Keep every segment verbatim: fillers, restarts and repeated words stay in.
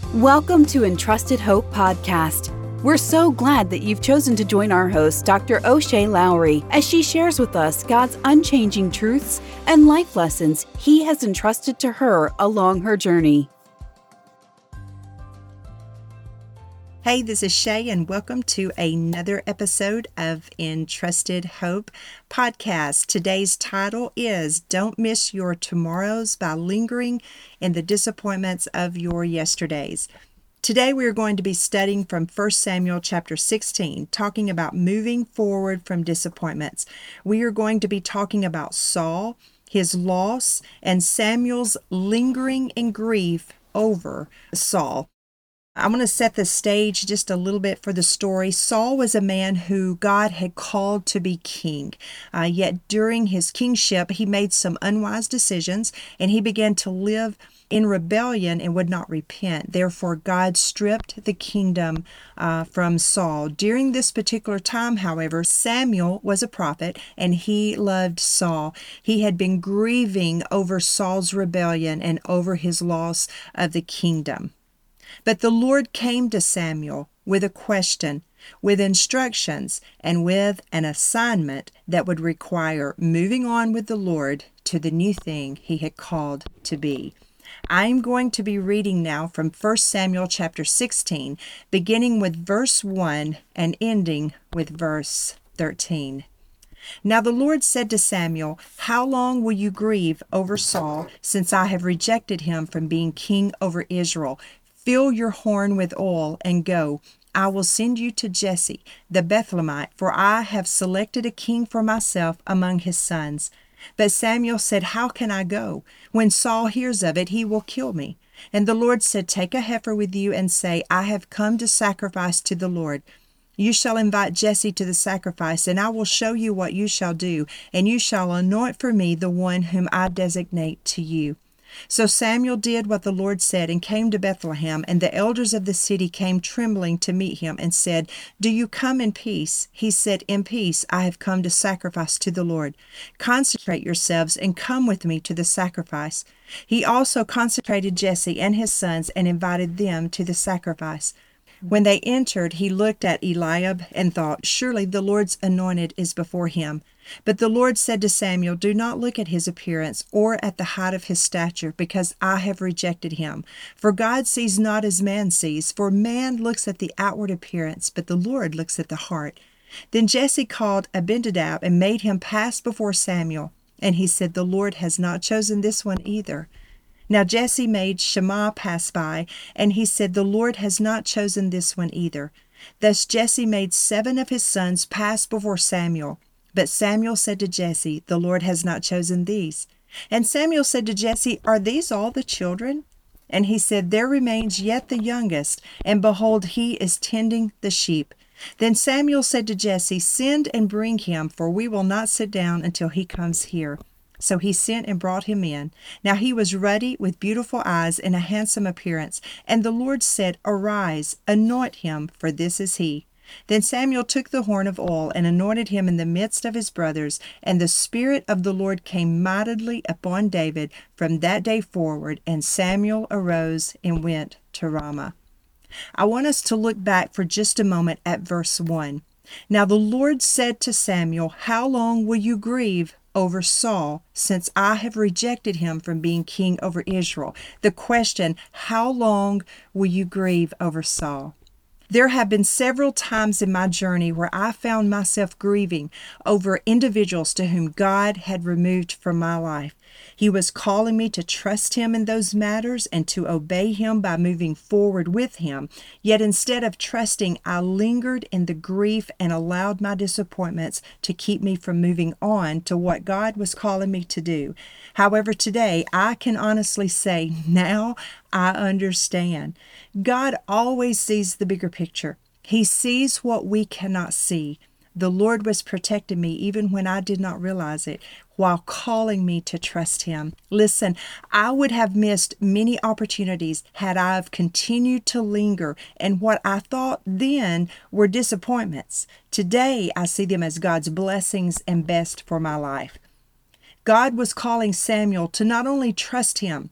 Welcome to Entrusted Hope Podcast. We're so glad that you've chosen to join our host, Doctor O'Shea Lowry, as she shares with us God's unchanging truths and life lessons He has entrusted to her along her journey. Hey, this is Shay, and welcome to another episode of Entrusted Hope Podcast. Today's title is Don't Miss Your Tomorrows by Lingering in the Disappointments of Your Yesterdays. Today we are going to be studying from First Samuel chapter sixteen, talking about moving forward from disappointments. We are going to be talking about Saul, his loss, and Samuel's lingering in grief over Saul. I'm going to set the stage just a little bit for the story. Saul was a man who God had called to be king. Uh, yet during his kingship, he made some unwise decisions, and he began to live in rebellion and would not repent. Therefore, God stripped the kingdom uh, from Saul. During this particular time, however, Samuel was a prophet, and he loved Saul. He had been grieving over Saul's rebellion and over his loss of the kingdom. But the Lord came to Samuel with a question, with instructions, and with an assignment that would require moving on with the Lord to the new thing he had called to be. I'm going to be reading now from First Samuel chapter sixteen, beginning with verse one and ending with verse thirteen. Now the Lord said to Samuel, "How long will you grieve over Saul, since I have rejected him from being king over Israel? Fill your horn with oil and go. I will send you to Jesse the Bethlehemite, for I have selected a king for myself among his sons." But Samuel said, "How can I go? When Saul hears of it, he will kill me." And the Lord said, "Take a heifer with you and say, I have come to sacrifice to the Lord. You shall invite Jesse to the sacrifice, and I will show you what you shall do, and you shall anoint for me the one whom I designate to you." So Samuel did what the Lord said and came to Bethlehem, and the elders of the city came trembling to meet him and said, "Do you come in peace?" He said, "In peace I have come to sacrifice to the Lord. Consecrate yourselves and come with me to the sacrifice." He also consecrated Jesse and his sons and invited them to the sacrifice. When they entered, he looked at Eliab and thought, "Surely the Lord's anointed is before him." But the Lord said to Samuel, "Do not look at his appearance or at the height of his stature, because I have rejected him. For God sees not as man sees, for man looks at the outward appearance, but the Lord looks at the heart." Then Jesse called Abinadab and made him pass before Samuel. And he said, "The Lord has not chosen this one either." Now Jesse made Shammah pass by, and he said, "The Lord has not chosen this one either." Thus Jesse made seven of his sons pass before Samuel. But Samuel said to Jesse, "The Lord has not chosen these." And Samuel said to Jesse, "Are these all the children?" And he said, "There remains yet the youngest, and behold, he is tending the sheep." Then Samuel said to Jesse, "Send and bring him, for we will not sit down until he comes here." So he sent and brought him in. Now he was ruddy, with beautiful eyes and a handsome appearance. And the Lord said, "Arise, anoint him, for this is he." Then Samuel took the horn of oil and anointed him in the midst of his brothers. And the Spirit of the Lord came mightily upon David from that day forward. And Samuel arose and went to Ramah. I want us to look back for just a moment at verse one. Now the Lord said to Samuel, "How long will you grieve over Saul, since I have rejected him from being king over Israel?" The question, how long will you grieve over Saul? There have been several times in my journey where I found myself grieving over individuals to whom God had removed from my life. He was calling me to trust Him in those matters and to obey Him by moving forward with Him. Yet instead of trusting, I lingered in the grief and allowed my disappointments to keep me from moving on to what God was calling me to do. However, today I can honestly say, now I understand. God always sees the bigger picture. He sees what we cannot see. The Lord was protecting me even when I did not realize it, while calling me to trust Him. Listen, I would have missed many opportunities had I have continued to linger in what I thought then were disappointments. Today, I see them as God's blessings and best for my life. God was calling Samuel to not only trust Him,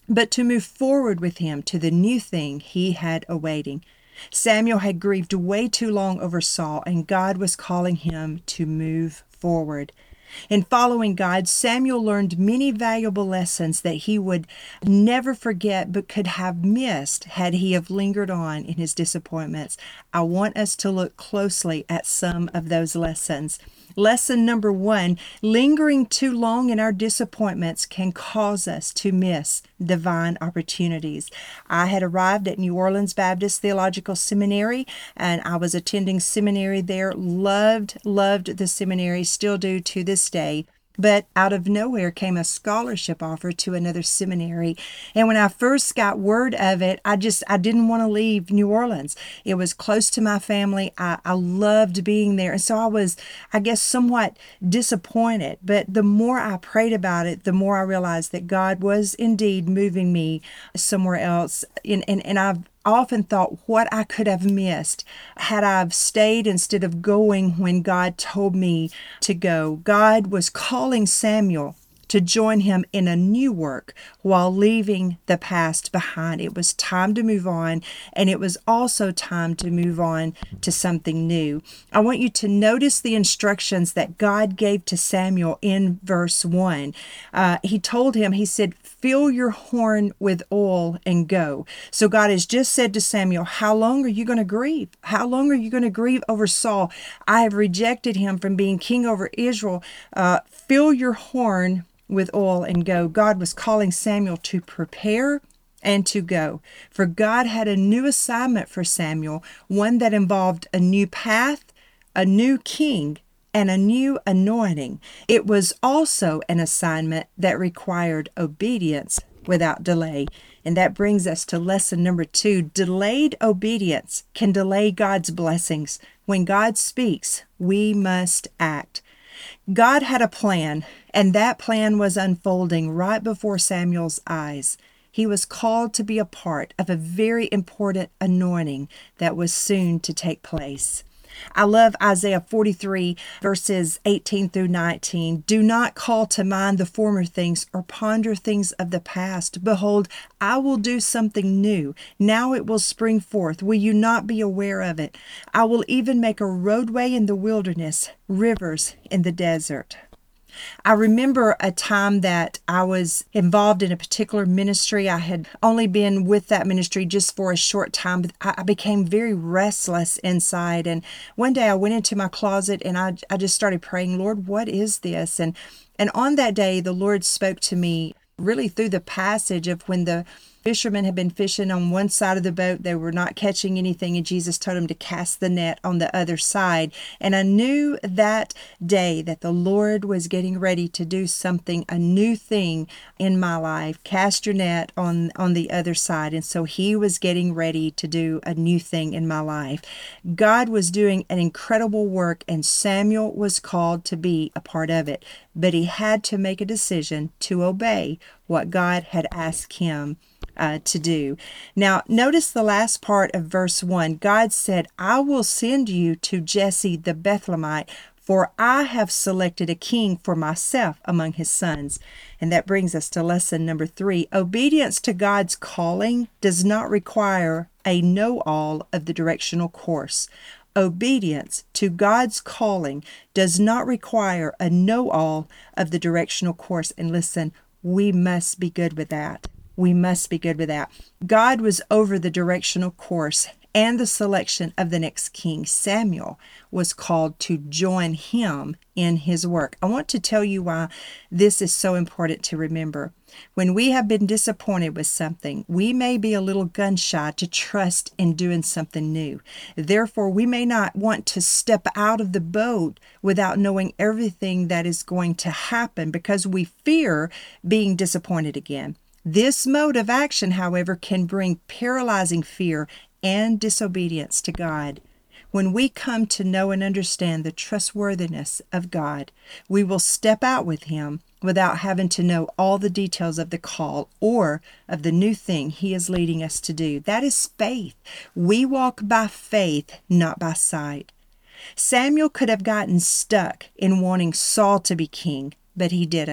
but to move forward with him to the new thing he had awaiting. Samuel had grieved way too long over Saul, and God was calling him to move forward. In following God, Samuel learned many valuable lessons that he would never forget but could have missed had he have lingered on in his disappointments. I want us to look closely at some of those lessons. Lesson number one, lingering too long in our disappointments can cause us to miss divine opportunities. I had arrived at New Orleans Baptist Theological Seminary, and I was attending seminary there. Loved, loved the seminary, still do to this day. But out of nowhere came a scholarship offer to another seminary. And when I first got word of it, I just, I didn't want to leave New Orleans. It was close to my family. I, I loved being there. And so I was, I guess, somewhat disappointed. But the more I prayed about it, the more I realized that God was indeed moving me somewhere else. And, and, and I've I often thought what I could have missed had I stayed instead of going when God told me to go. God was calling Samuel to join him in a new work while leaving the past behind. It was time to move on, and it was also time to move on to something new. I want you to notice the instructions that God gave to Samuel in verse one. Uh, he told him, he said, fill your horn with oil and go. So God has just said to Samuel, how long are you going to grieve? How long are you going to grieve over Saul? I have rejected him from being king over Israel. Uh, fill your horn with oil and go. God was calling Samuel to prepare and to go. For God had a new assignment for Samuel, one that involved a new path, a new king, and a new anointing. It was also an assignment that required obedience without delay. And that brings us to lesson number two. Delayed obedience can delay God's blessings. When God speaks, we must act. God had a plan, and that plan was unfolding right before Samuel's eyes. He was called to be a part of a very important anointing that was soon to take place. I love Isaiah forty-three, verses eighteen through nineteen. Do not call to mind the former things or ponder things of the past. Behold, I will do something new. Now it will spring forth. Will you not be aware of it? I will even make a roadway in the wilderness, rivers in the desert. I remember a time that I was involved in a particular ministry. I had only been with that ministry just for a short time, but I became very restless inside. And one day I went into my closet and I, I just started praying, Lord, what is this? And, and on that day, the Lord spoke to me really through the passage of when the fishermen had been fishing on one side of the boat. They were not catching anything, and Jesus told them to cast the net on the other side. And I knew that day that the Lord was getting ready to do something, a new thing in my life. Cast your net on, on the other side. And so he was getting ready to do a new thing in my life. God was doing an incredible work, and Samuel was called to be a part of it. But he had to make a decision to obey what God had asked him Uh, to do. Now, notice the last part of verse one. God said, I will send you to Jesse the Bethlehemite, for I have selected a king for myself among his sons. And that brings us to lesson number three. Obedience to God's calling does not require a know-all of the directional course. Obedience to God's calling does not require a know-all of the directional course. And listen, we must be good with that. We must be good with that. God was over the directional course and the selection of the next king. Samuel was called to join him in his work. I want to tell you why this is so important to remember. When we have been disappointed with something, we may be a little gun shy to trust in doing something new. Therefore, we may not want to step out of the boat without knowing everything that is going to happen because we fear being disappointed again. This mode of action, however, can bring paralyzing fear and disobedience to God. When we come to know and understand the trustworthiness of God, we will step out with him without having to know all the details of the call or of the new thing he is leading us to do. That is faith. We walk by faith, not by sight. Samuel could have gotten stuck in wanting Saul to be king, but he didn't.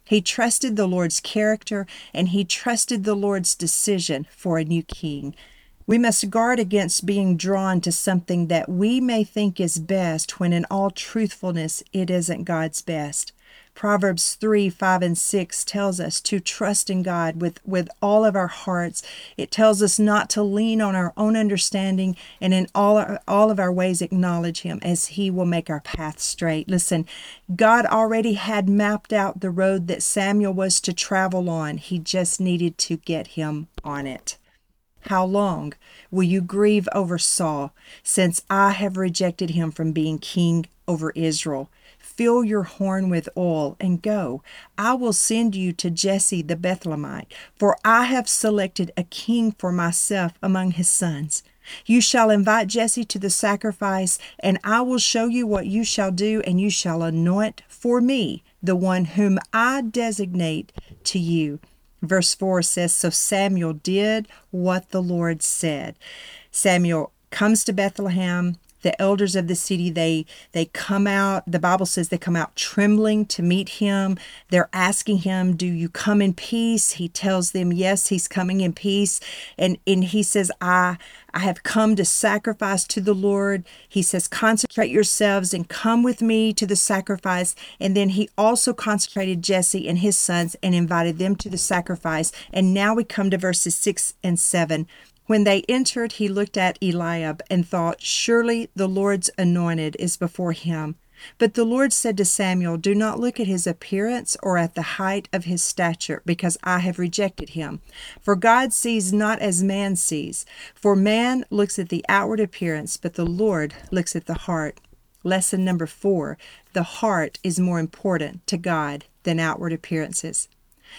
He trusted the Lord's character, and he trusted the Lord's decision for a new king. We must guard against being drawn to something that we may think is best when in all truthfulness it isn't God's best. Proverbs three, five, and six tells us to trust in God with, with all of our hearts. It tells us not to lean on our own understanding, and in all, our, all of our ways acknowledge him, as he will make our path straight. Listen, God already had mapped out the road that Samuel was to travel on. He just needed to get him on it. How long will you grieve over Saul, since I have rejected him from being king over Israel? Fill your horn with oil and go. I will send you to Jesse the Bethlehemite, for I have selected a king for myself among his sons. You shall invite Jesse to the sacrifice, and I will show you what you shall do, and you shall anoint for me the one whom I designate to you. Verse four says, so Samuel did what the Lord said. Samuel comes to Bethlehem. The elders of the city, they they come out. The Bible says they come out trembling to meet him. They're asking him, do you come in peace? He tells them, yes, he's coming in peace. And, and he says, I, I have come to sacrifice to the Lord. He says, consecrate yourselves and come with me to the sacrifice. And then he also consecrated Jesse and his sons and invited them to the sacrifice. And now we come to verses six and seven. When they entered, he looked at Eliab and thought, surely the Lord's anointed is before him. But the Lord said to Samuel, do not look at his appearance or at the height of his stature, because I have rejected him. For God sees not as man sees. For man looks at the outward appearance, but the Lord looks at the heart. Lesson number four, the heart is more important to God than outward appearances.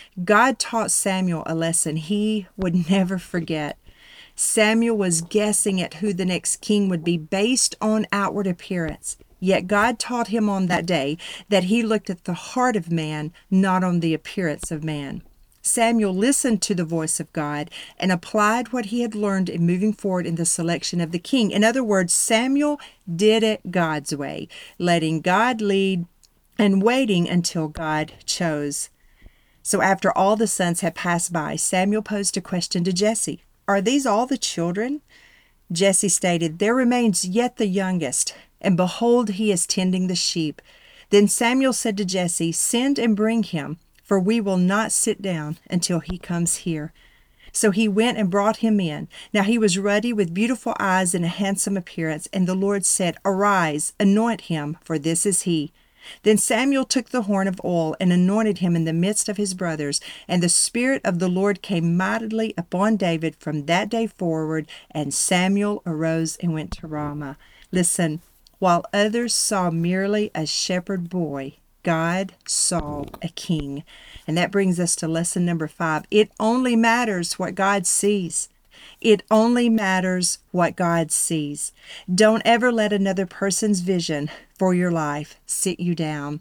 God taught Samuel a lesson he would never forget. Samuel was guessing at who the next king would be based on outward appearance. Yet God taught him on that day that he looked at the heart of man, not on the appearance of man. Samuel listened to the voice of God and applied what he had learned in moving forward in the selection of the king. In other words, Samuel did it God's way, letting God lead and waiting until God chose. So after all the sons had passed by, Samuel posed a question to Jesse. Are these all the children? Jesse stated, there remains yet the youngest, and behold, he is tending the sheep. Then Samuel said to Jesse, send and bring him, for we will not sit down until he comes here. So he went and brought him in. Now he was ruddy with beautiful eyes and a handsome appearance, and the Lord said, arise, anoint him, for this is he. Then Samuel took the horn of oil and anointed him in the midst of his brothers. And the Spirit of the Lord came mightily upon David from that day forward, and Samuel arose and went to Ramah. Listen, while others saw merely a shepherd boy, God saw a king. And that brings us to lesson number five. It only matters what God sees. It only matters what God sees. Don't ever let another person's vision for your life sit you down.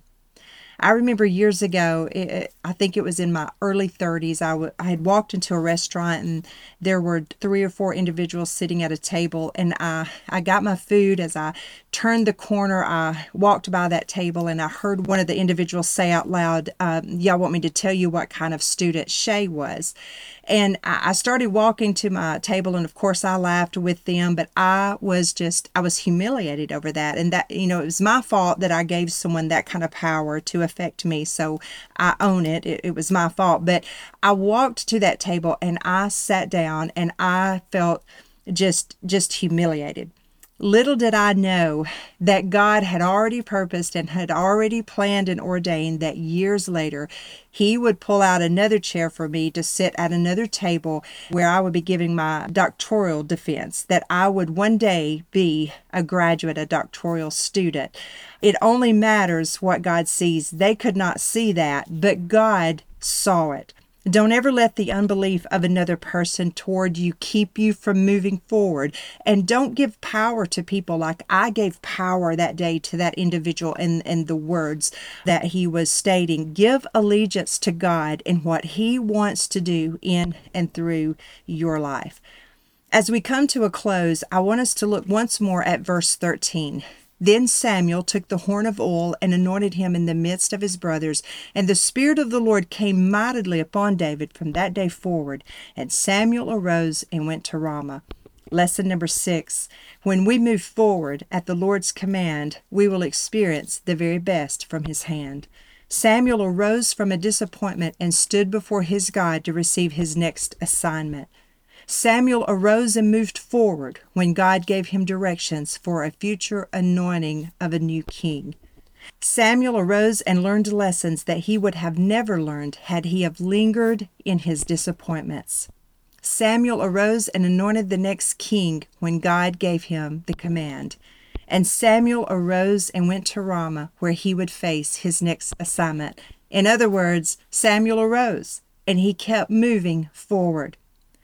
I remember years ago, it, I think it was in my early thirties, I, w- I had walked into a restaurant and there were three or four individuals sitting at a table, and I, I got my food. As I turned the corner, I walked by that table and I heard one of the individuals say out loud, um, y'all want me to tell you what kind of student Shay was? And I, I started walking to my table, and of course I laughed with them, but I was just, I was humiliated over that. And that, you know, it was my fault that I gave someone that kind of power to affect me. So I own it. It, it was my fault. But I walked to that table and I sat down and I felt just, just humiliated. Little did I know that God had already purposed and had already planned and ordained that years later, he would pull out another chair for me to sit at another table where I would be giving my doctoral defense, that I would one day be a graduate, a doctoral student. It only matters what God sees. They could not see that, but God saw it. Don't ever let the unbelief of another person toward you keep you from moving forward. And don't give power to people like I gave power that day to that individual and, and the words that he was stating. Give allegiance to God and what he wants to do in and through your life. As we come to a close, I want us to look once more at verse thirteen. Then Samuel took the horn of oil and anointed him in the midst of his brothers. And the Spirit of the Lord came mightily upon David from that day forward. And Samuel arose and went to Ramah. Lesson number six. When we move forward at the Lord's command, we will experience the very best from his hand. Samuel arose from a disappointment and stood before his God to receive his next assignment. Samuel arose and moved forward when God gave him directions for a future anointing of a new king. Samuel arose and learned lessons that he would have never learned had he have lingered in his disappointments. Samuel arose and anointed the next king when God gave him the command. And Samuel arose and went to Ramah, where he would face his next assignment. In other words, Samuel arose and he kept moving forward.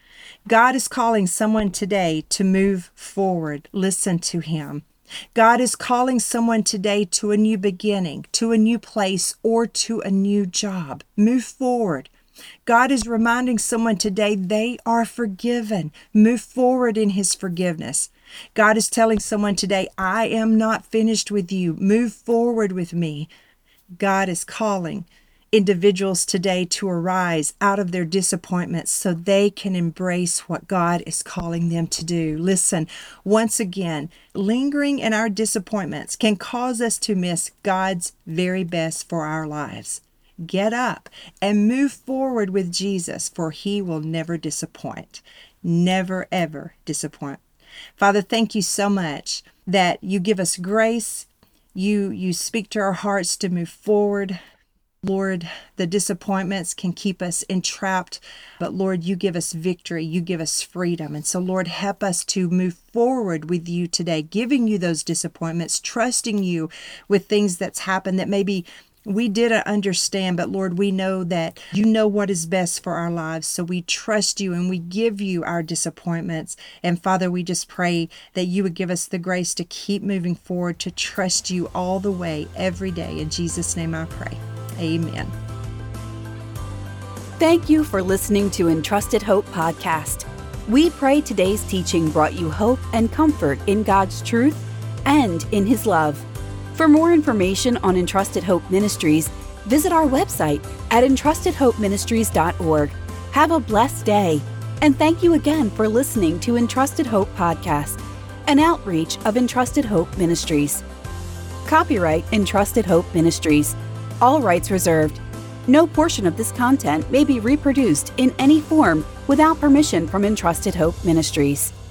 God is calling someone today to move forward. Listen to him. God is calling someone today to a new beginning, to a new place, or to a new job. Move forward. God is reminding someone today they are forgiven. Move forward in his forgiveness. God is telling someone today, I am not finished with you. Move forward with me. God is calling individuals today to arise out of their disappointments so they can embrace what God is calling them to do. Listen, once again, lingering in our disappointments can cause us to miss God's very best for our lives. Get up and move forward with Jesus, for he will never disappoint. Never, ever disappoint. Father, thank you so much that you give us grace. You, you speak to our hearts to move forward. Lord, the disappointments can keep us entrapped, but Lord, you give us victory. You give us freedom. And so, Lord, help us to move forward with you today, giving you those disappointments, trusting you with things that's happened that maybe we didn't understand, but Lord, we know that you know what is best for our lives. So we trust you and we give you our disappointments. And Father, we just pray that you would give us the grace to keep moving forward, to trust you all the way, every day. In Jesus' name I pray. Amen. Thank you for listening to Entrusted Hope Podcast. We pray today's teaching brought you hope and comfort in God's truth and in his love. For more information on Entrusted Hope Ministries, visit our website at entrusted hope ministries dot org. Have a blessed day, and thank you again for listening to Entrusted Hope Podcast, an outreach of Entrusted Hope Ministries. Copyright Entrusted Hope Ministries. All rights reserved. No portion of this content may be reproduced in any form without permission from Entrusted Hope Ministries.